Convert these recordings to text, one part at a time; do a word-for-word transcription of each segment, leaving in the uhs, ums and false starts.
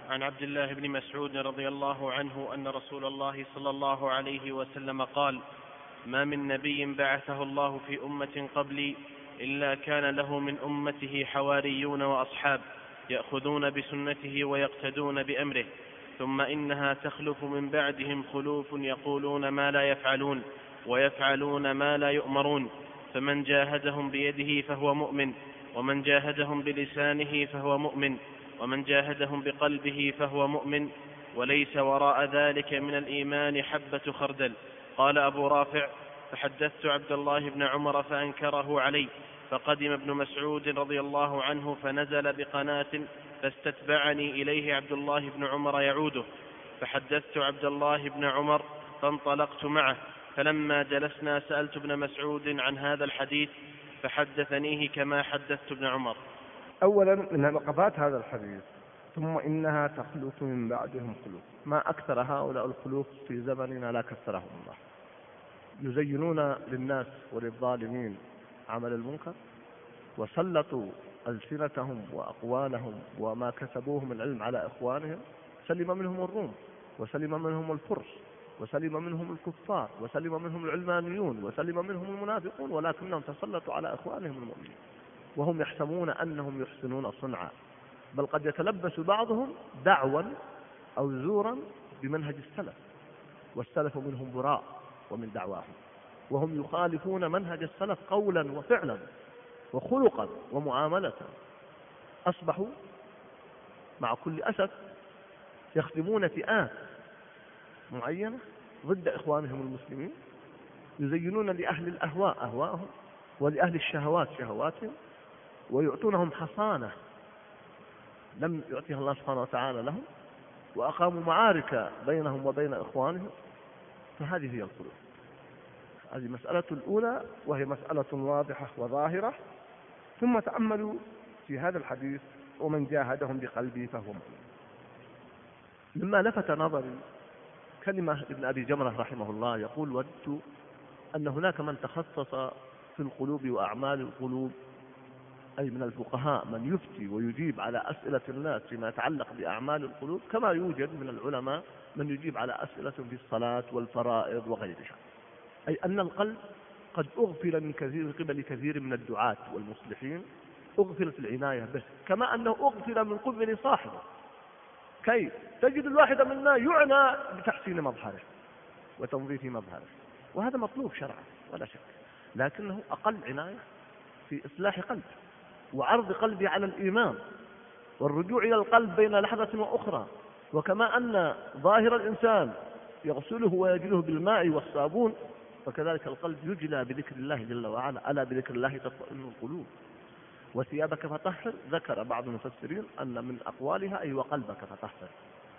عن عبد الله بن مسعود رضي الله عنه أن رسول الله صلى الله عليه وسلم قال: ما من نبي بعثه الله في أمة قبلي إلا كان له من أمته حواريون وأصحاب يأخذون بسنته ويقتدون بأمره، ثم إنها تخلف من بعدهم خلوف يقولون ما لا يفعلون ويفعلون ما لا يؤمرون، فمن جاهدهم بيده فهو مؤمن، ومن جاهدهم بلسانه فهو مؤمن، ومن جاهدهم بقلبه فهو مؤمن، وليس وراء ذلك من الإيمان حبة خردل. قال أبو رافع: فحدثت عبد الله بن عمر فأنكره علي، فقدم ابن مسعود رضي الله عنه فنزل بقناة فاستتبعني إليه عبد الله بن عمر يعوده، فحدثت عبد الله بن عمر فانطلقت معه، فلما جلسنا سألت ابن مسعود عن هذا الحديث فحدثنيه كما حدثت ابن عمر. أولا من لقطات هذا الحديث: ثم إنها تخلف من بعدهم خلوف. ما أكثر هؤلاء الخلوف في زمننا، لا كثرهم الله. يزينون للناس وللظالمين عمل المنكر، وسلطوا ألسنتهم وأقوالهم وما كسبوه من علم على إخوانهم. سلم منهم الروم، وسلم منهم الفرس، وسلم منهم الكفار، وسلم منهم العلمانيون، وسلم منهم المنافقون، ولكنهم تسلطوا على إخوانهم المؤمنين وهم يحسبون أنهم يحسنون صنعا، بل قد يتلبس بعضهم دعوا أو زورا بمنهج السلف، والسلف منهم براء ومن دعواهم، وهم يخالفون منهج السلف قولا وفعلا وخلقا ومعاملة. أصبحوا مع كل أسف يخدمون فئات معينة ضد إخوانهم المسلمين، يزينون لأهل الأهواء أهواءهم ولأهل الشهوات شهواتهم، ويعطونهم حصانة لم يعطيها الله سبحانه وتعالى لهم، وأقاموا معارك بينهم وبين إخوانهم. فهذه هي الخلوف. هذه مسألة الأولى، وهي مسألة واضحة وظاهرة. ثم تأملوا في هذا الحديث: ومن جاهدهم بقلبه فهو مؤمن. مما لفت نظري كلمة ابن أبي جمرة رحمه الله يقول: ودت أن هناك من تخصص في القلوب وأعمال القلوب، أي من الفقهاء من يفتي ويجيب على أسئلة الناس فيما يتعلق بأعمال القلوب، كما يوجد من العلماء من يجيب على أسئلة في الصلاة والفرائض وغيرها. أي أن القلب قد أغفل من كثير قبل كثير من الدعاة والمصلحين، أغفلت العناية به، كما أنه أغفل من قبل صاحبه. كي تجد الواحد منا يعنى بتحسين مظهره وتنظيف مظهره، وهذا مطلوب شرعا ولا شك، لكنه أقل عناية في إصلاح قلب وعرض قلبي على الإيمان والرجوع إلى القلب بين لحظة وأخرى. وكما أن ظاهر الإنسان يغسله ويجله بالماء والصابون، فكذلك القلب يجلى بذكر الله جل وعلا: ألا بذكر الله تطمئن القلوب. وثيابك فطهر، ذكر بعض المفسرين أن من أقوالها أي وقلبك فطهر.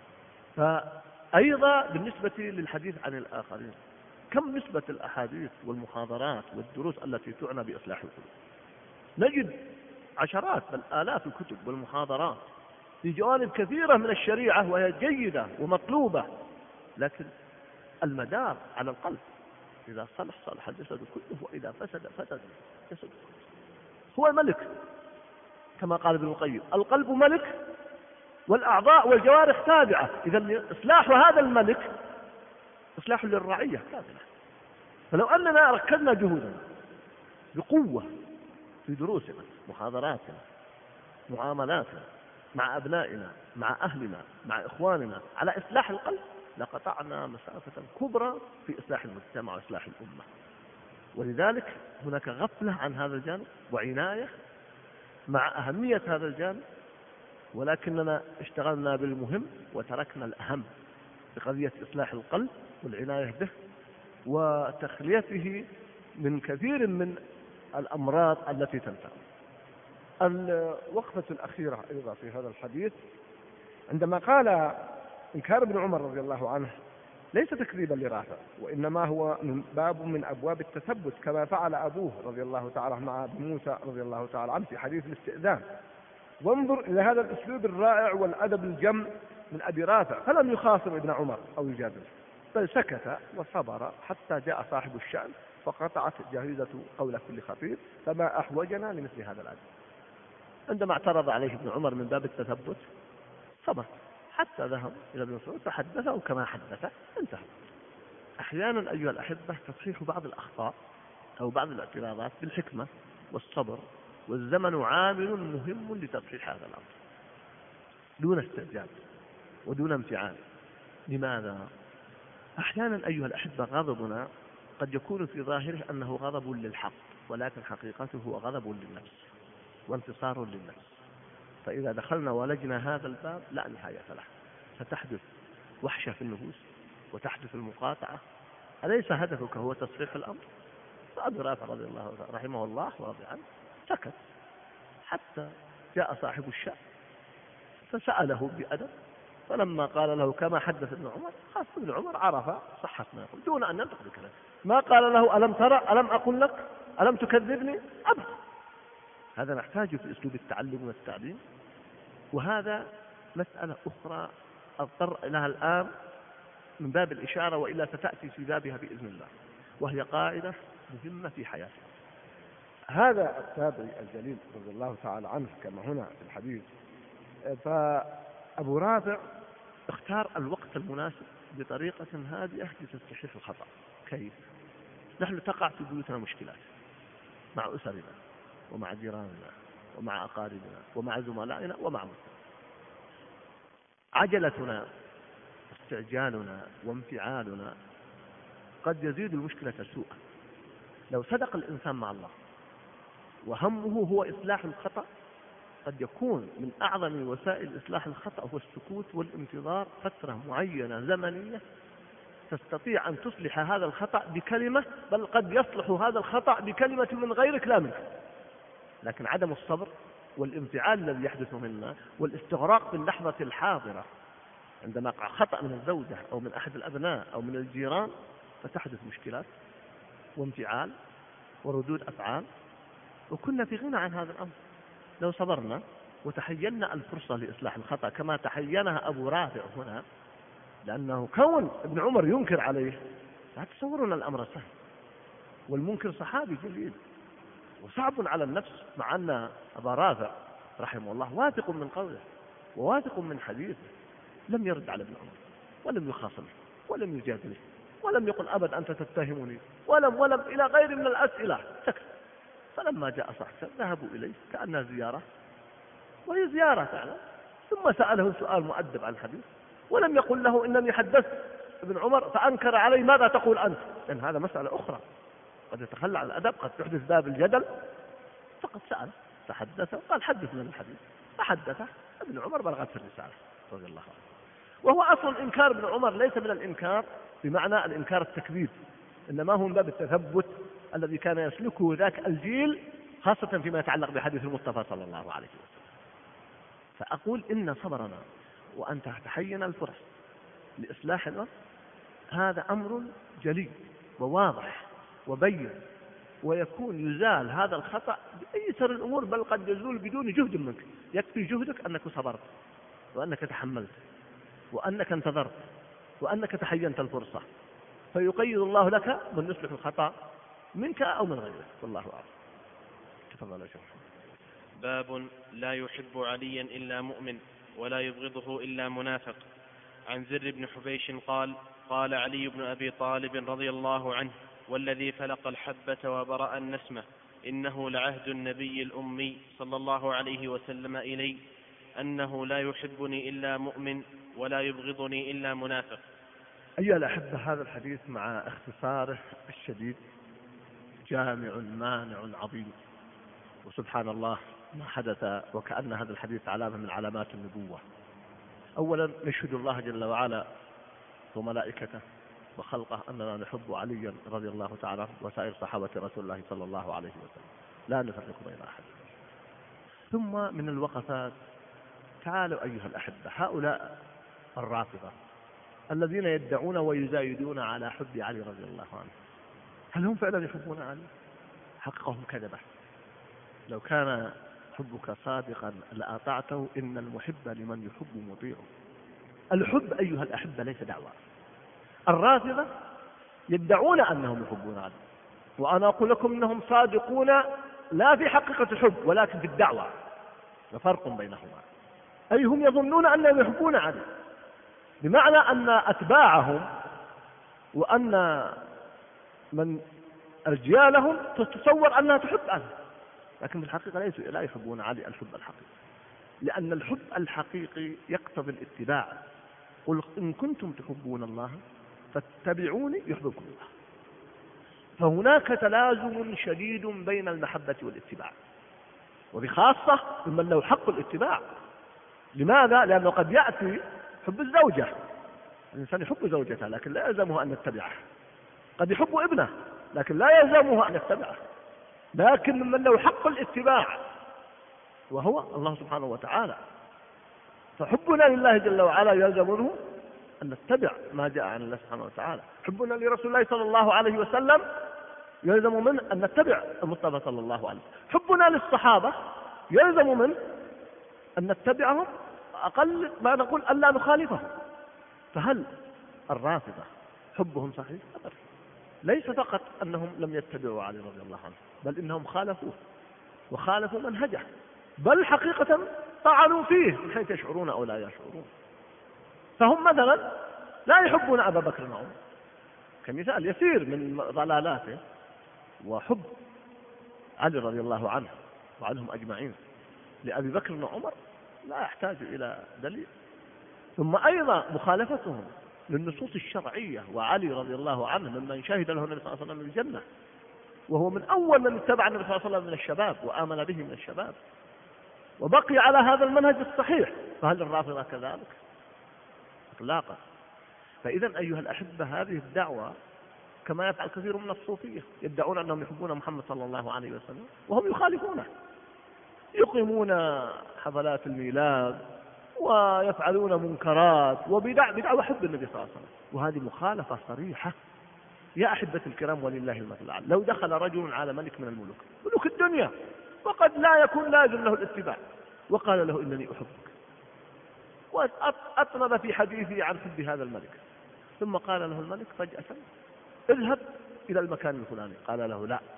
فأيضا بالنسبة للحديث عن الآخرين، كم نسبة الأحاديث والمحاضرات والدروس التي تعنى بإصلاح القلوب؟ نجد عشرات بل آلاف الكتب والمحاضرات في جوانب كثيرة من الشريعة، وهي جيدة ومطلوبة، لكن المدار على القلب. إذا صلح صلح الجسد كله، وإذا فسد فسد الجسد كله. هو الملك كما قال ابن القيم: القلب ملك والأعضاء والجوارح تابعة. إذا إصلاح هذا الملك إصلاح للرعية كاملة. فلو أننا ركزنا جهودنا بقوة في دروسنا، محاضراتنا، معاملاتنا مع أبنائنا، مع أهلنا، مع إخواننا، على إصلاح القلب، لقطعنا مسافة كبرى في إصلاح المجتمع وإصلاح الأمة. ولذلك هناك غفلة عن هذا الجانب وعناية مع أهمية هذا الجانب، ولكننا اشتغلنا بالمهم وتركنا الأهم بقضية إصلاح القلب والعناية به وتخليته من كثير من الأمراض التي تنتهي. الوقفة الأخيرة أيضا في هذا الحديث عندما قال إنكار ابن عمر رضي الله عنه ليس تكذيبا لرافع، وإنما هو من باب من أبواب التثبت، كما فعل أبوه رضي الله تعالى مع أبي موسى رضي الله تعالى عنه في حديث الاستئذان. وانظر إلى هذا الأسلوب الرائع والأدب الجم من أبي رافع، فلم يخاصم ابن عمر أو يجادله، بل سكت وصبر حتى جاء صاحب الشأن فقطعت جاهزة قول كل خطير، فما أحوجنا لمثل هذا الأدب. عندما اعترض عليه ابن عمر من باب التثبت صبر حتى ذهب إلى ابن مسعود فحدثه كما حدثه، انتهى. أحيانا أيها الأحبة تصحيح بعض الأخطاء أو بعض الاعتراضات بالحكمة والصبر، والزمن عامل مهم لتصحيح هذا الأمر دون استعجال ودون امتعان. لماذا؟ أحيانا أيها الأحبة غضبنا قد يكون في ظاهره أنه غضب للحق، ولكن حقيقته هو غضب للنفس وانتصار للنفس. فإذا دخلنا ولجنا هذا الباب لا نهاية له، ستحدث وحشة في النفوس وتحدث المقاطعة. أليس هدفك هو تصحيح الأمر؟ فأبي رافع رضي الله رحمه الله ورضي عنه سكت حتى جاء صاحب الشأن فسأله بأدب، فلما قال له كما حدث ابن عمر، خاص ابن عمر عرف صحة ما يقول دون أن ينطق بكلام. ما قال له ألم ترى، ألم أقل لك، ألم تكذبني، أبدا. هذا نحتاج في أسلوب التعلم والتعليم. وهذا مسألة أخرى أضطر إليها الآن من باب الإشارة، وإلا ستأتي في بابها بإذن الله، وهي قاعدة مهمة في حياتنا. هذا التابعي الجليل رضي الله تعالى عنه كما هنا في الحديث، فأبو رافع اختار الوقت المناسب بطريقة هادئة لتصحيح الخطأ. كيف؟ نحن تقع في بيوتنا مشكلات مع أسرنا ومع جيراننا ومع أقاربنا ومع زملائنا ومع مسلمين. عجلتنا استعجالنا وانفعالنا قد يزيد المشكلة سوءا. لو صدق الإنسان مع الله وهمه هو إصلاح الخطأ، قد يكون من أعظم وسائل إصلاح الخطأ هو السكوت والانتظار فترة معينة زمنية تستطيع أن تصلح هذا الخطأ بكلمة، بل قد يصلح هذا الخطأ بكلمة من غيرك لا منك. لكن عدم الصبر والانفعال الذي يحدث منا والاستغراق في اللحظة الحاضرة عندما يقع خطأ من الزوجة أو من أحد الأبناء أو من الجيران، فتحدث مشكلات وانفعال وردود أفعال، وكنا في غنى عن هذا الأمر لو صبرنا وتحينا الفرصة لإصلاح الخطأ كما تحينها أبو رافع هنا. لأنه كون ابن عمر ينكر عليه، لا تصورون الأمر سهل، والمنكر صحابي جليل وصعب على النفس، مع أن أبا رافع رحمه الله واثق من قوله وواثق من حديثه، لم يرد على ابن عمر ولم يخاصمه ولم يجادله ولم يقل أبد أنت تتهمني ولم ولم إلى غير من الأسئلة، سكت. فلما جاء صحبه ذهبوا إليه كأنها زيارة، وهي زيارة فعلا، ثم سأله سؤال مؤدب عن الحديث، ولم يقل له إنني حدثت ابن عمر فأنكر علي ماذا تقول أنت، لأن هذا مسألة أخرى قد يتخلى عن الأدب، قد تحدث باب الجدل. فقد سأل فحدثه قال حدث من الحديث، فحدثه ابن عمر بلغت في الرسالة رضي الله عنه. وهو أصل إنكار ابن عمر ليس من الإنكار بمعنى الإنكار التكذيب، إنما هو من باب التثبت الذي كان يسلكه ذاك الجيل، خاصة فيما يتعلق بحديث المصطفى صلى الله عليه وسلم. فأقول إن صبرنا وأن تحين الفرص لإصلاح الأمر هذا أمر جلي وواضح وبين، ويكون يزال هذا الخطأ بأيسر الأمور، بل قد يزول بدون جهد منك. يكفي جهدك أنك صبرت وأنك تحملت وأنك انتظرت وأنك تحينت الفرصة، فيقيد الله لك من يصلح الخطأ منك أو من غيرك، والله أعلم. تفضل يا شيخ. باب لا يحب عليا إلا مؤمن ولا يبغضه إلا منافق. عن زر بن حبيش قال قال علي بن أبي طالب رضي الله عنه والذي فلق الحبة وبرأ النسمة إنه لعهد النبي الأمي صلى الله عليه وسلم إلي أنه لا يحبني إلا مؤمن ولا يبغضني إلا منافق. أيها الأحبة، هذا الحديث مع اختصاره الشديد جامع مانع عظيم، وسبحان الله ما حدث وكأن هذا الحديث علامة من علامات النبوة. أولا نشهد الله جل وعلا وملائكته وخلقه أننا نحب عليا رضي الله تعالى وسائر صحابة رسول الله صلى الله عليه وسلم، لا نفرق بين أحد. ثم من الوقفات، تعالوا أيها الأحبة، هؤلاء الرافضة الذين يدعون ويزايدون على حب علي رضي الله عنه، هل هم فعلا يحبون علي؟ حقهم كذبة. لو كان حبك صادقا لأطعته، إن المحب لمن يحب مطيع. الحب أيها الأحبة ليس دعوة. الرافضة يدعون أنهم يحبون علي، وأنا أقول لكم أنهم صادقون لا في حقيقة الحب ولكن في الدعوة، وفرق بينهما. أي هم يظنون أنهم يحبون علي بمعنى أن أتباعهم وأن من أجيالهم تتصور أنها تحب علي، لكن في الحقيقة ليسوا لا يحبون علي الحب الحقيقي، لأن الحب الحقيقي يقتضي الاتباع. قل إن كنتم تحبون الله فاتبعوني يحببكم الله. فهناك تلازم شديد بين المحبة والاتباع، وبخاصة ممن له حق الاتباع. لماذا؟ لأنه قد يأتي حب الزوجة، الإنسان يحب زوجته لكن لا يلزمه أن يتبعه، قد يحب ابنه لكن لا يلزمه أن يتبعه، لكن ممن له حق الاتباع وهو الله سبحانه وتعالى، فحبنا لله جل وعلا يلزم منه أن نتبع ما جاء عن الله سبحانه وتعالى. حبنا لرسول الله صلى الله عليه وسلم يلزم منه أن نتبع المصطفى صلى الله عليه وسلم. حبنا للصحابة يلزم منه أن نتبعهم، أقل ما نقول ألا نخالفهم. فهل الرافضة حبهم صحيح؟ أبدا. ليس فقط أنهم لم يتبعوا علي رضي الله عنه، بل إنهم خالفوه وخالفوا منهجه، بل حقيقة طعنوا فيه من حيث يشعرون أو لا يشعرون. فهم مثلا لا يحبون أبا بكر وعمر كمثال يسير من ضلالاته، وحب علي رضي الله عنه وعنهم أجمعين لأبي بكر وعمر لا يحتاج إلى دليل. ثم أيضا مخالفتهم للنصوص الشرعية، وعلي رضي الله عنه ممن شهد له النبي صلى الله عليه وسلم بالجنة، وهو من أول من اتبع النبي صلى الله عليه وسلم من الشباب وآمن به من الشباب وبقي على هذا المنهج الصحيح. فهل الرافضة كذلك؟ إطلاقا. فإذا أيها الأحبة هذه الدعوة كما يفعل كثير من الصوفية، يدعون أنهم يحبون محمد صلى الله عليه وسلم وهم يخالفونه، يقيمون حفلات الميلاد ويفعلون منكرات وبدع بدعوى حب النبي صلى الله عليه وسلم، وهذه مخالفة صريحة. يا أحبة الكرام ولله المثل الأعلى، لو دخل رجل على ملك من الملوك ملوك الدنيا وقد لا يكون لازم له الاتباع وقال له إنني أحبك، وأطنب في حديثه عن حب هذا الملك، ثم قال له الملك فجأة اذهب إلى المكان الفلاني، قال له لا،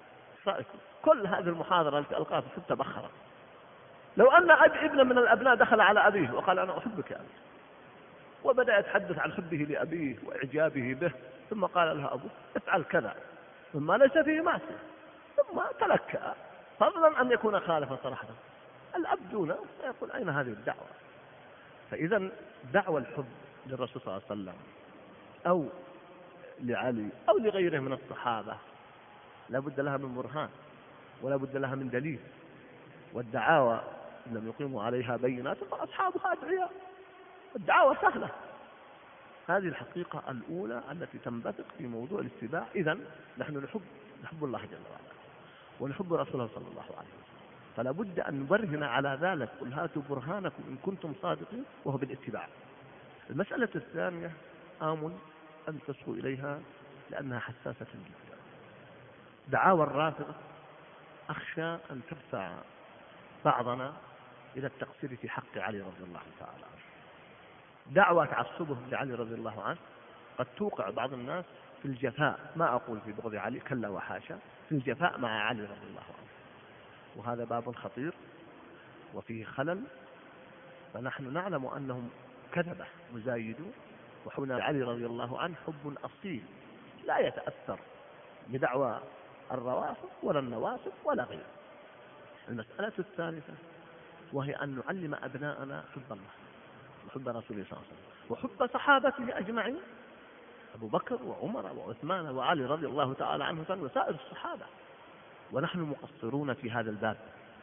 كل هذه المحاضرة التي ألقاها في الحب تبخرت. لو أن ابن من الأبناء دخل على أبيه وقال أنا أحبك يا أبي، وبدأ يتحدث عن حبه لأبيه وإعجابه به، ثم قال له أبوه افعل كذا ثم ليس فيه معصية، ثم تلكأ، فضلا أن يكون خالفا صراحة، الأب دونه يقول أين هذه الدعوة؟ فإذا دعوة الحب للرسول صلى الله عليه وسلم أو لعلي أو لغيره من الصحابة لا بد لها من برهان ولا بد لها من دليل، والدعاوى إن لم يقيموا عليها بينات فأصحابها أدعياء. الدعاوى سهلة. هذه الحقيقة الأولى التي تنبثق في موضوع الاتباع. إذن نحن نحب نحب الله جل وعلا ونحب رسوله صلى الله عليه وسلم، فلا بد أن نبرهن على ذلك. قل هاتوا برهانكم إن كنتم صادقين، وهو بالاتباع. المسألة الثانية آمل أن تصغوا إليها لأنها حساسة جدا. دعاوى الرافضة أخشى أن تدفع بعضنا إلى التقصير في حق علي رضي الله تعالى عنه. دعوى تعصبهم لعلي رضي الله عنه قد توقع بعض الناس في الجفاء، ما أقول في بغض علي كلا وحاشا، في الجفاء مع علي رضي الله عنه، وهذا باب خطير وفيه خلل. فنحن نعلم أنهم كذبة مزايدون، وحبنا علي رضي الله عنه حب أصيل لا يتأثر بدعوى الروافض ولا النواسب ولا غيره. المسألة الثالثة وهي أن نعلم أبناءنا حب الله وحب رسوله صلى الله عليه وسلم وحب صحابته أجمعين، أبو بكر وعمر وعثمان وعلي رضي الله تعالى عنهم وسائر الصحابة، ونحن مقصرون في هذا الباب.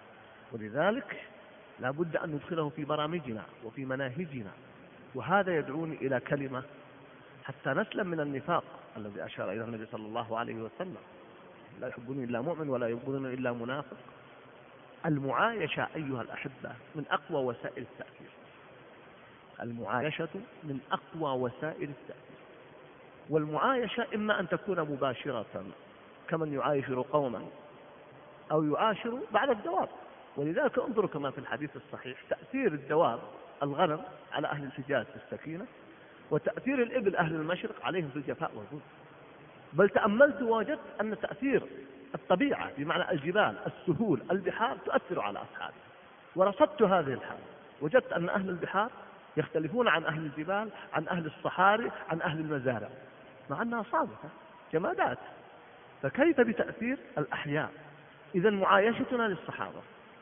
ولذلك لا بد أن ندخله في برامجنا وفي مناهجنا، وهذا يدعوني إلى كلمة حتى نسلم من النفاق الذي أشار إلى النبي صلى الله عليه وسلم: لا يحبني إلا مؤمن ولا يبغضني إلا منافق. المعايشة أيها الأحبة من أقوى وسائل التأثير. المعايشة من أقوى وسائل التأثير. والمعايشة إما أن تكون مباشرة كمن يعاشر قوما، أو يعاشر بعد الدواب. ولذلك انظروا كما في الحديث الصحيح تأثير الدواب الغنم على أهل الحجاز في السكينة، وتأثير الإبل أهل المشرق عليهم في الجفاء والجود. بل تأملت ووجدت أن تأثير الطبيعة بمعنى الجبال، السهول، البحار تؤثر على أصحابه. ورصدت هذه الحالة، وجدت أن أهل البحار يختلفون عن أهل الجبال، عن أهل الصحاري، عن أهل المزارع، مع أنها صادقة جمادات. فكيف بتأثير الأحياء؟ إذا معايشتنا للصحابة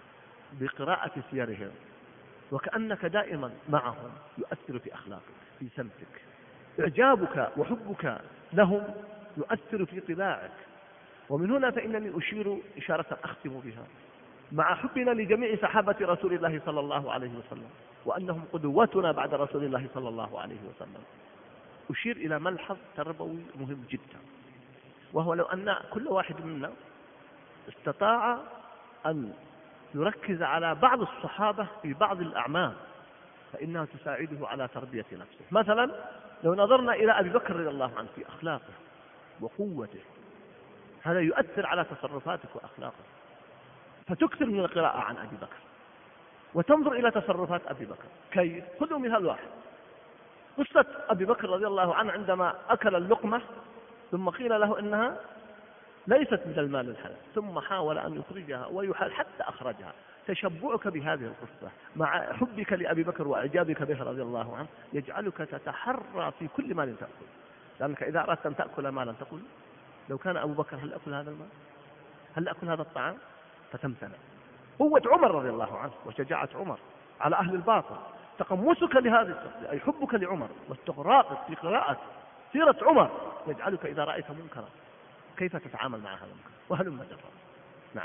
بقراءة سيرهم وكأنك دائما معهم يؤثر في أخلاقك، في سمتك. إعجابك وحبك لهم يؤثر في طباعك. ومن هنا فإنني أشير إشارة أختم بها، مع حبنا لجميع صحابة رسول الله صلى الله عليه وسلم وأنهم قدوتنا بعد رسول الله صلى الله عليه وسلم، أشير إلى ملحظ تربوي مهم جدا، وهو لو أن كل واحد منا استطاع أن يركز على بعض الصحابة في بعض الأعمال فإنها تساعده على تربية نفسه. مثلا لو نظرنا إلى أبي بكر رضي الله عنه في أخلاقه وقوته، هذا يؤثر على تصرفاتك وأخلاقك، فتكثر من القراءة عن أبي بكر وتنظر إلى تصرفات أبي بكر. كيف؟ خذوا مثال واحد، قصة أبي بكر رضي الله عنه عندما أكل اللقمة ثم قيل له إنها ليست من المال الحلال، ثم حاول أن يخرجها ويحال حتى أخرجها. تشبعك بهذه القصة مع حبك لأبي بكر وإعجابك به رضي الله عنه يجعلك تتحرى في كل مال تأكل، لأنك إذا أردت أن تأكل مالا تقول لو كان أبو بكر هل أكل هذا المال؟ هل أكل هذا الطعام؟ فتمتنع. قوة عمر رضي الله عنه وشجاعة عمر على أهل الباطل، تقمصك لهذه الشخصية أي حبك لعمر واستغراقك في قراءة سيرة عمر يجعلك إذا رأيت منكرا كيف تتعامل مع هذا المنكر، وهلم جرا. نعم.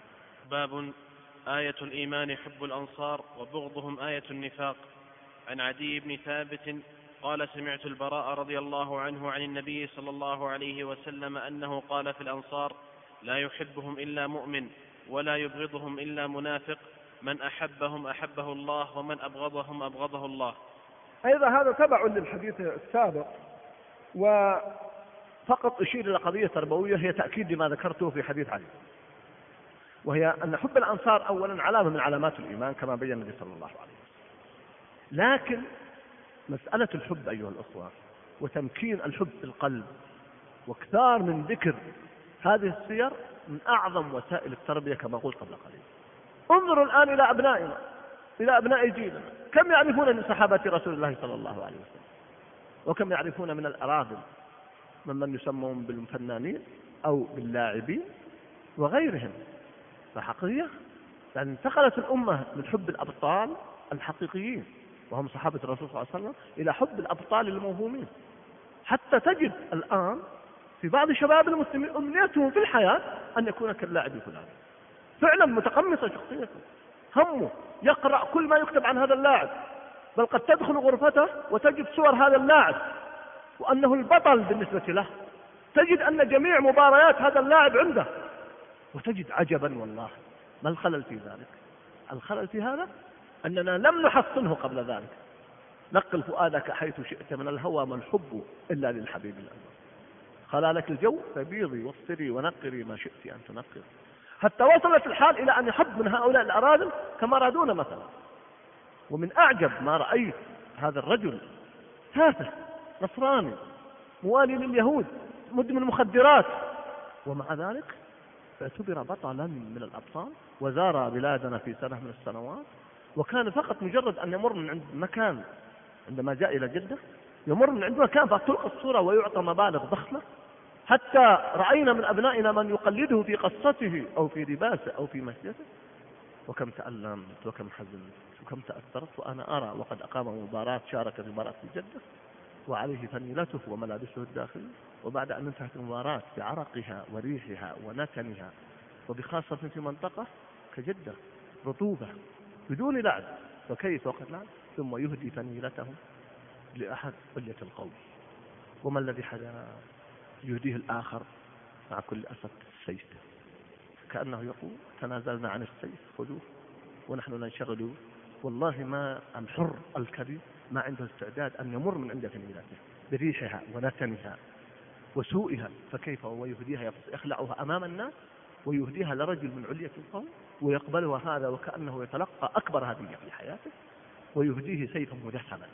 باب آية الإيمان حب الأنصار وبغضهم آية النفاق. عن عدي بن ثابت قال سمعت البراء رضي الله عنه عن النبي صلى الله عليه وسلم أنه قال في الأنصار لا يحبهم إلا مؤمن ولا يبغضهم إلا منافق، من أحبهم أحبه الله ومن أبغضهم أبغضه الله. أيضا هذا تبع للحديث السابق، وفقط أشير إلى قضية تربوية هي تأكيد لما ذكرته في حديث علي، وهي أن حب الأنصار أولا علامة من علامات الإيمان كما بين النبي صلى الله عليه وسلم. لكن مسألة الحب أيها الأخوة وتمكين الحب في القلب واكثار من ذكر هذه السير من أعظم وسائل التربية كما قلت قبل قليل. انظروا الآن إلى أبنائنا، إلى أبناء جيلنا، كم يعرفون من صحابة رسول الله صلى الله عليه وسلم، وكم يعرفون من الأراذل ممن يسمون بالفنانين أو باللاعبين وغيرهم. فحقيقة لأن انتقلت الأمة من حب الأبطال الحقيقيين وهم صحابة الرسول صلى الله عليه وسلم إلى حب الأبطال الموهومين، حتى تجد الآن في بعض شباب المسلمين أمنيتهم في الحياة أن يكون كاللاعب فلان، فعلا متقمصة شخصيته، همه يقرأ كل ما يكتب عن هذا اللاعب، بل قد تدخل غرفته وتجد صور هذا اللاعب وأنه البطل بالنسبة له، تجد أن جميع مباريات هذا اللاعب عنده، وتجد عجبا والله ما الخلل في ذلك؟ الخلل في هذا أننا لم نحصنه قبل ذلك. نقل فؤادك حيث شئت من الهوى ما الحب إلا للحبيب الأنور، خلا لك الجو فبيضي واصفري ونقري ما شئت أن تنقر. حتى وصلت الحال إلى أن يحب من هؤلاء الأراذل كمارادونا مثلا. ومن أعجب ما رأيت هذا الرجل تافه نصراني موالي لليهود مدمن مخدرات، ومع ذلك فاعتبر بطلا من الأبطال وزار بلادنا في سنة من السنوات، وكان فقط مجرد أن يمر من عند مكان عندما جاء إلى جدة يمر من عند مكان فتلقى الصورة ويعطى مبالغ ضخمة، حتى رأينا من أبنائنا من يقلده في قصته أو في لباسه أو في مشيته. وكم تألمت وكم حزنت وكم تأثرت وأنا أرى وقد أقام مباراة، شارك في مباراة في جدة وعليه فنيلته وملابسه الداخلية، وبعد أن انتهت المباراة بعرقها وريحها ونتنها وبخاصة في منطقة كجدة رطوبة بدون لعب، فكيف وقد لعب؟ ثم يهدي فنيلته لأحد علية القوم. وما الذي حدث؟ يهديه الآخر مع كل أسف السيف، كأنه يقول تنازلنا عن السيف خذوه ونحن ننشغل. والله ما الحر الكبير ما عنده استعداد أن يمر من عند فنيلته بريحها ونتنها وسوءها، فكيف ويهديها يخلعها أمام الناس ويهديها لرجل من علية القوم ويقبلها هذا وكأنه يتلقى أكبر هدية في حياته، ويهديه سيفا مدسما،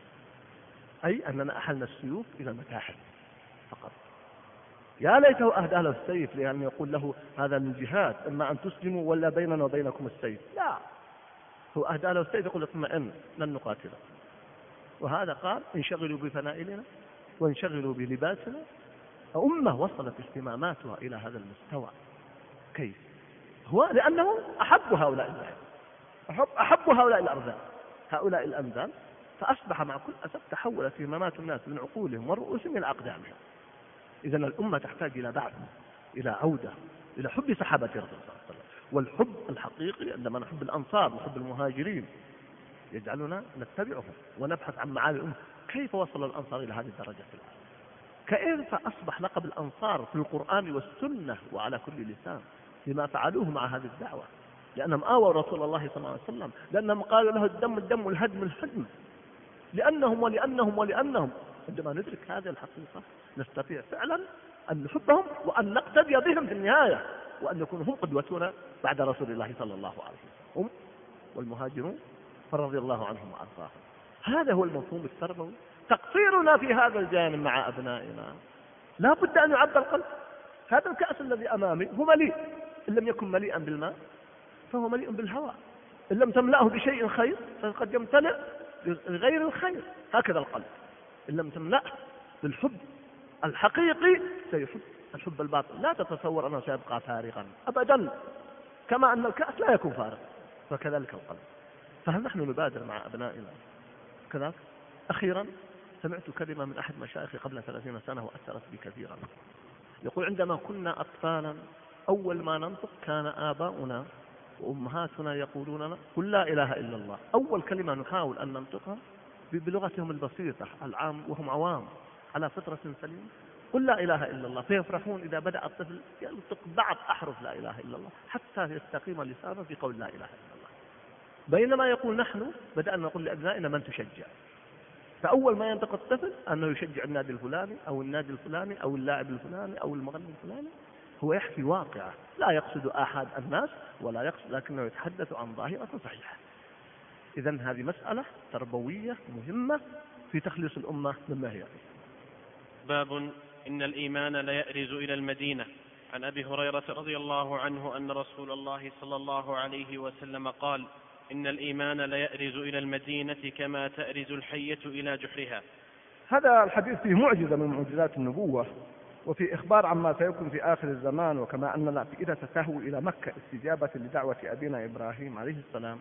أي أننا أحلنا السيوف إلى المتاحف فقط. يا ليته أهدى له السيف لأن يقول له هذا من جهاد، إما أن تسلموا ولا بيننا وبينكم السيف. لا، هو أهدى له السيف يقول اطمئن لن نقاتله، وهذا قال انشغلوا بفنائلنا وانشغلوا بلباسنا. أمة وصلت اهتماماتها إلى هذا المستوى. كيف؟ هو لأنه أحب هؤلاء الناس، أحب, أحب هؤلاء الأرذال، هؤلاء الأمثال، فأصبح مع كل أسف تحولت اهتمامات الناس من عقولهم ورؤوسهم إلى أقدامهم. إذن الأمة تحتاج إلى بعث، إلى عودة، إلى حب صحابة رسول الله صلى الله عليه وسلم. والحب الحقيقي عندما نحب الأنصار ونحب المهاجرين يجعلنا نتبعهم ونبحث عن معالي الأمة. كيف وصل الأنصار إلى هذه الدرجة في العالم؟ كيف أصبح لقب الأنصار في القرآن والسنة وعلى كل لسان لما فعلوه مع هذه الدعوة؟ لأنهم آووا رسول الله صلى الله عليه وسلم، لأنهم قالوا له الدم الدم والهدم الهدم، لأنهم ولأنهم ولأنهم. عندما ندرك هذه الحقيقة نستطيع فعلا أن نحبهم وأن نقتدي بهم في النهاية، وأن يكونوا هم قدوتنا بعد رسول الله صلى الله عليه وسلم، هم والمهاجرون فرضي الله عنهم وأرضاهم. هذا هو المفهوم التربوي. تقصيرنا في هذا الجانب مع أبنائنا لا بد أن يعبى القلب. هذا الكأس الذي أمامي هو مليء، إن لم يكن مليئا بالماء فهو مليء بالهواء، إن لم تملأه بشيء خير فقد يمتلئ بغير الخير. هكذا القلب، إن لم تملأه بالحب الحقيقي سيحب الحب الباطل. لا تتصور أنه سيبقى فارغا أبدا، كما أن الكأس لا يكون فارغ، فكذلك القلب. فهل نحن نبادر مع أبنائنا كذلك؟ أخيرا سمعت كلمة من أحد مشايخي قبل ثلاثين سنة وأثرت بي كثيرا. يقول عندما كنا أطفالا أول ما ننطق كان آباؤنا وأمهاتنا يقولون لنا قل لا إله إلا الله. أول كلمة نحاول أن ننطقها بلغتهم البسيطة العام وهم عوام على فطرة سليمة، قل لا إله إلا الله، فيفرحون إذا بدأ الطفل ينطق بعض أحرف لا إله إلا الله حتى يستقيم لسانه في قول لا إله إلا الله. بينما يقول نحن بدأنا نقول لأبنائنا من تشجع، فأول ما ينطق الطفل أنه يشجع النادي الفلاني أو النادي الفلاني أو اللاعب الفلاني أو المغني الفلاني. هو يحكي واقعه، لا يقصد أحد الناس ولا يقصد، لكنه يتحدث عن ظاهرة صحيحة. إذن هذه مسألة تربوية مهمة في تخليص الأمة مما هي فيه. باب إن الإيمان ليأرز إلى المدينة. عن أبي هريرة رضي الله عنه أن رسول الله صلى الله عليه وسلم قال إن الإيمان ليأرز إلى المدينة كما تأرز الحية إلى جحرها. هذا الحديث فيه معجزة من معجزات النبوة، وفي إخبار عما سيكون في آخر الزمان، وكما أن الأفئدة تهوي إلى مكة استجابة لدعوة أبينا إبراهيم عليه السلام.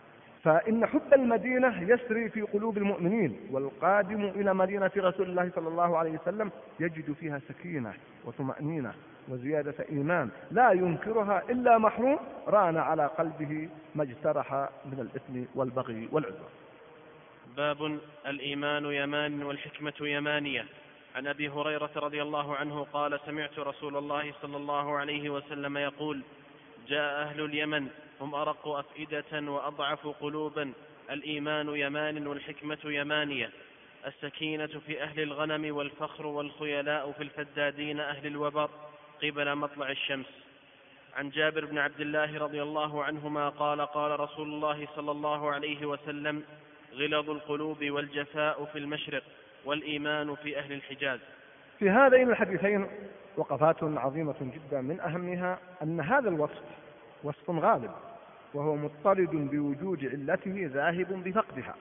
فإن حب المدينة يسري في قلوب المؤمنين، والقادم إلى مدينة رسول الله صلى الله عليه وسلم يجد فيها سكينة وطمأنينة وزيادة إيمان لا ينكرها إلا محروم ران على قلبه ما اجترح من الإثم والبغي والعدوان. باب الإيمان يمان والحكمة يمانية. عن أبي هريرة رضي الله عنه قال سمعت رسول الله صلى الله عليه وسلم يقول جاء أهل اليمن هم أرق أفئدة وأضعف قلوبا، الإيمان يمان والحكمة يمانية، السكينة في أهل الغنم والفخر والخيلاء في الفدادين أهل الوبر قبل مطلع الشمس. عن جابر بن عبد الله رضي الله عنهما قال قال رسول الله صلى الله عليه وسلم غلظ القلوب والجفاء في المشرق والإيمان في أهل الحجاز. في هذين الحديثين وقفات عظيمة جدا، من أهمها أن هذا الوصف وصف غالب وهو مضطرد بوجود علته ذاهب بفقدها.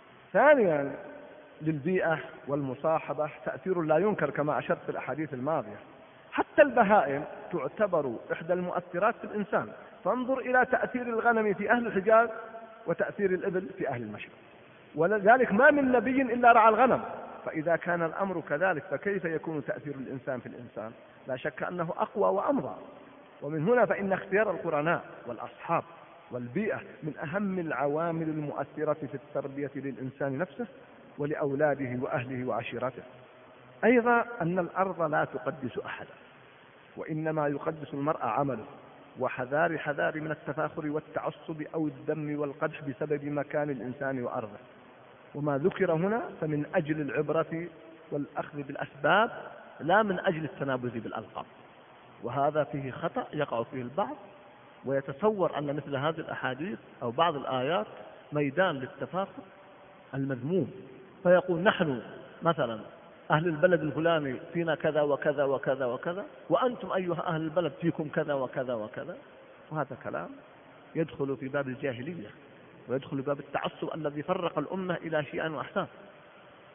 ثانيا للبيئة والمصاحبة تأثير لا ينكر كما أشرت في الأحاديث الماضية. حتى البهائم تعتبر إحدى المؤثرات في الإنسان، فانظر إلى تأثير الغنم في أهل الحجاز وتأثير الإبل في أهل المشرق، ولذلك ما من نبي إلا رعى الغنم. فإذا كان الأمر كذلك فكيف يكون تأثير الإنسان في الإنسان؟ لا شك أنه أقوى وأمضى. ومن هنا فإن اختيار القرناء والأصحاب والبيئة من أهم العوامل المؤثرة في التربية للإنسان نفسه ولأولاده وأهله وعشيرته. أيضا أن الأرض لا تقدس أحدا، وإنما يقدس المرء عمله، وحذار حذار من التفاخر والتعصب أو الذم والقدح بسبب مكان الإنسان وأرضه. وما ذكر هنا فمن أجل العبرة والأخذ بالأسباب لا من أجل التنابز بالألقاب، وهذا فيه خطأ يقع فيه البعض، ويتصور أن مثل هذه الأحاديث أو بعض الآيات ميدان للتفاخر المذموم، فيقول نحن مثلا أهل البلد الفلاني فينا كذا وكذا وكذا وكذا، وأنتم أيها أهل البلد فيكم كذا وكذا وكذا. وهذا كلام يدخل في باب الجاهلية ويدخل في باب التعصب الذي فرق الأمة إلى شيئا وأحسان.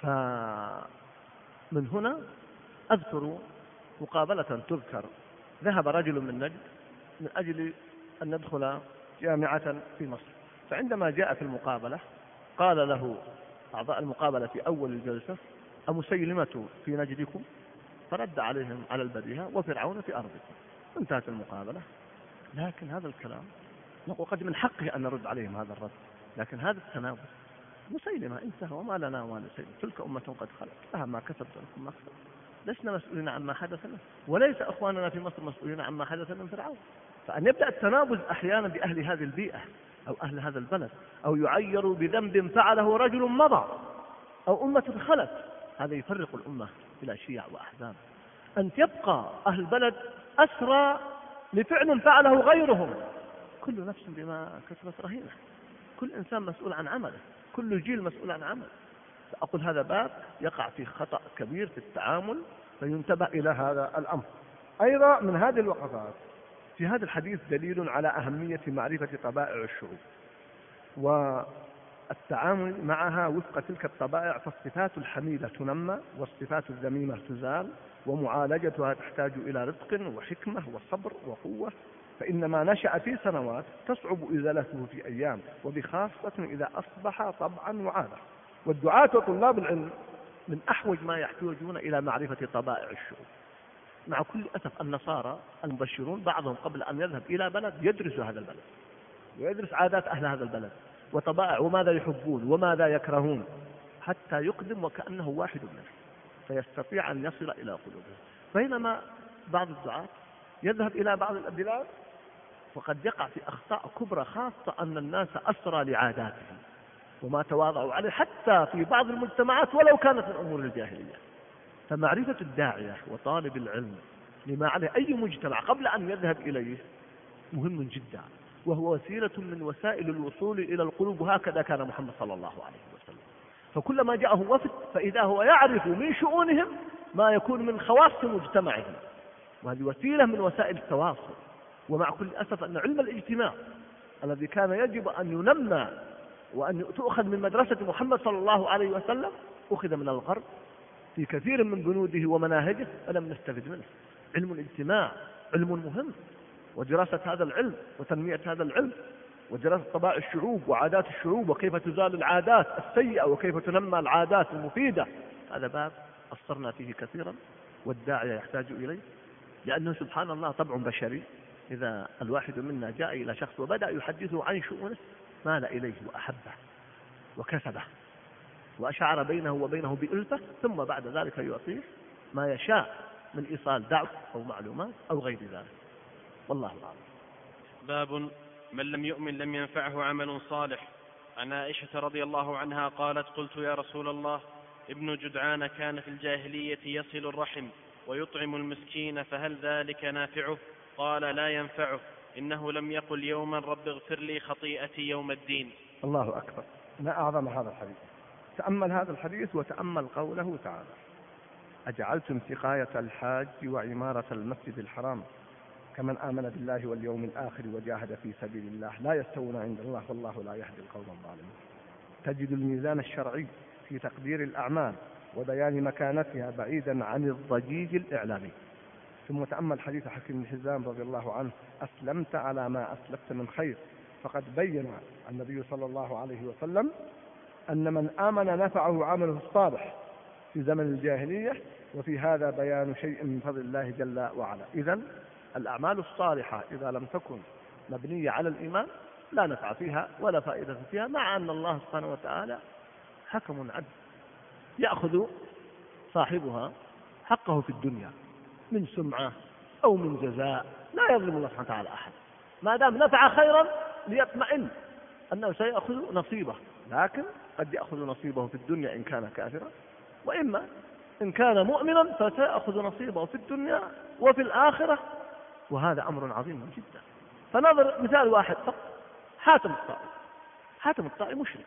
فمن هنا أذكر مقابلة تذكر. ذهب رجل من نجد من أجل أن ندخل جامعة في مصر، فعندما جاء في المقابلة قال له أعضاء المقابلة في أول الجلسة: أمسيلمة في نجدكم؟ فرد عليهم على البديهة: وفرعون في أرضكم. انتهت المقابلة. لكن هذا الكلام نقول قد من حقه أن نرد عليهم هذا الرد، لكن هذا التناول مسيلمة انتهى وما لنا وما لسيلمة، تلك أمة قد خلت لها ما كسبت ولكم ما كسبت، لسنا مسؤولين عما حدث لنا، وليس أخواننا في مصر مسؤولين عما حدث من فرعون. فأن يبدأ التنابز أحيانا بأهل هذه البيئة أو أهل هذا البلد، أو يعيروا بذنب فعله رجل مضى أو أمة خلت، هذا يفرق الأمة إلى شيع وأحزاب. أن يبقى أهل البلد أسرى لفعل فعله غيرهم، كل نفس بما كسبت رهينة، كل إنسان مسؤول عن عمله، كل جيل مسؤول عن عمله. فأقول هذا باب يقع في خطأ كبير في التعامل، فينتبه إلى هذا الأمر. أيضا من هذه الوقفات في هذا الحديث دليل على أهمية معرفة طبائع الشعوب والتعامل معها وفق تلك الطبائع، فالصفات الحميدة تنمى والصفات الذميمة تزال، ومعالجتها تحتاج إلى رفق وحكمة وصبر وقوة، فإن ما نشأ في سنوات تصعب إزالته في أيام، وبخاصة إذا أصبح طبعا وعادة. والدعاة وطلاب العلم من أحوج ما يحتاجون إلى معرفة طبائع الشعوب. مع كل أسف النصارى المبشرون بعضهم قبل أن يذهب إلى بلد يدرس هذا البلد ويدرس عادات أهل هذا البلد وطبائع وماذا يحبون وماذا يكرهون، حتى يقدم وكأنه واحد منهم فيستطيع أن يصل إلى قلوبهم. بينما بعض الدعاة يذهب إلى بعض البلاد وقد يقع في أخطاء كبرى، خاصة أن الناس أسرى لعاداتهم وما تواضعوا عليه حتى في بعض المجتمعات ولو كانت من أمور الجاهلية. فمعرفة الداعية وطالب العلم لما عليه أي مجتمع قبل أن يذهب إليه مهم جدا، وهو وسيلة من وسائل الوصول إلى القلوب، وهكذا كان محمد صلى الله عليه وسلم. فكلما جاءه وفد فإذا هو يعرف من شؤونهم ما يكون من خواص مجتمعهم، وهذه وسيلة من وسائل التواصل. ومع كل أسف أن علم الاجتماع الذي كان يجب أن ينمى وأن تؤخذ من مدرسة محمد صلى الله عليه وسلم أخذ من الغرب في كثير من بنوده ومناهجه فلم نستفد منه. علم الاجتماع علم مهم، ودراسة هذا العلم وتنمية هذا العلم ودراسة طبائع الشعوب وعادات الشعوب وكيف تزال العادات السيئة وكيف تنمى العادات المفيدة، هذا باب قصرنا فيه كثيرا والداعية يحتاج إليه، لأنه سبحان الله طبع بشري. إذا الواحد منا جاء إلى شخص وبدأ يحدثه عن شؤونه مال إليه وأحبه وكسبه وأشعر بينه وبينه بألفة، ثم بعد ذلك يعطيه ما يشاء من إيصال دعوة أو معلومات أو غير ذلك، والله أعلم. باب من لم يؤمن لم ينفعه عمل صالح. عن عائشة رضي الله عنها قالت: قلت يا رسول الله، ابن جدعان كان في الجاهلية يصل الرحم ويطعم المسكين، فهل ذلك نافعه؟ قال: لا ينفعه، إنه لم يقل يوما رب اغفر لي خطيئتي يوم الدين. الله أكبر، ما أعظم هذا الحديث. تأمل هذا الحديث وتأمل قوله تعالى: أجعلتم سقاية الحاج وعمارة المسجد الحرام كمن آمن بالله واليوم الآخر وجاهد في سبيل الله لا يستوون عند الله والله لا يهدي القوم الظالمين. تجد الميزان الشرعي في تقدير الأعمال وبيان مكانتها بعيدا عن الضجيج الإعلامي. ثم تأمل حديث حكيم بن حزام رضي الله عنه: أسلمت على ما أسلفت من خير. فقد بين النبي صلى الله عليه وسلم أن من آمن نفعه عمله الصالح في زمن الجاهلية، وفي هذا بيان شيء من فضل الله جل وعلا. إذن الأعمال الصالحة إذا لم تكن مبنية على الإيمان لا نفع فيها ولا فائدة فيها، مع أن الله سبحانه وتعالى حكم عدل يأخذ صاحبها حقه في الدنيا من سمعة أو من جزاء، لا يظلم الله سبحانه وتعالى أحد ما دام نفع خيرا ليطمئن أنه سيأخذ نصيبه، لكن قد يأخذ نصيبه في الدنيا إن كان كافرا، وإما إن كان مؤمنا فسيأخذ نصيبه في الدنيا وفي الآخرة، وهذا أمر عظيم جدا. فنظر مثال واحد فقط: حاتم الطائي. حاتم الطائي مشرك،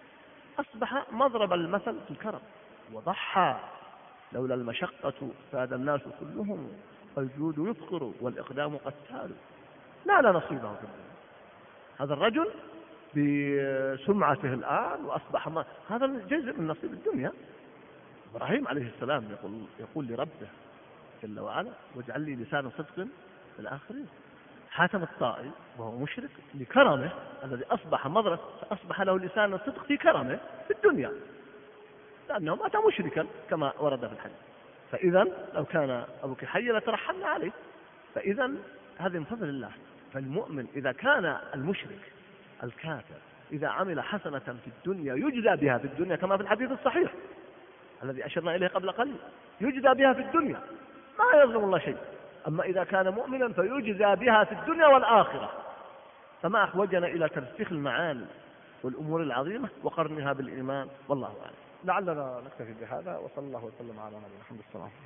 أصبح مضرب المثل في الكرم وضحى: لولا المشقة فاد الناس كلهم، الجود يفقر والإقدام قتال. لا لا نصيبه في الدنيا. هذا الرجل بسمعته الآن وأصبح ما هذا الجزء من نصيب الدنيا، إبراهيم عليه السلام يقول, يقول لربه جل وعلا واجعل لي لسان صدق في الآخرين. حاتم الطائي وهو مشرك لكرمه الذي أصبح مضرس فأصبح له لسان الصدق في كرمه في الدنيا لأنه مات مشركا كما ورد في الحديث. فإذا لو كان أبوك حيا لترحمنا عليه. فإذا هذا من فضل الله. فالمؤمن إذا كان المشرك الكافر إذا عمل حسنة في الدنيا يجزى بها في الدنيا كما في الحديث الصحيح الذي أشرنا إليه قبل قليل، يجزى بها في الدنيا ما يظلم الله شيء. أما إذا كان مؤمنا فيجزى بها في الدنيا والآخرة. فما أحوجنا إلى ترسيخ المعاني والأمور العظيمة وقرنها بالإيمان والله أعلم. لعلنا نكتفي بهذا وصلى الله وسلم على نبينا محمد.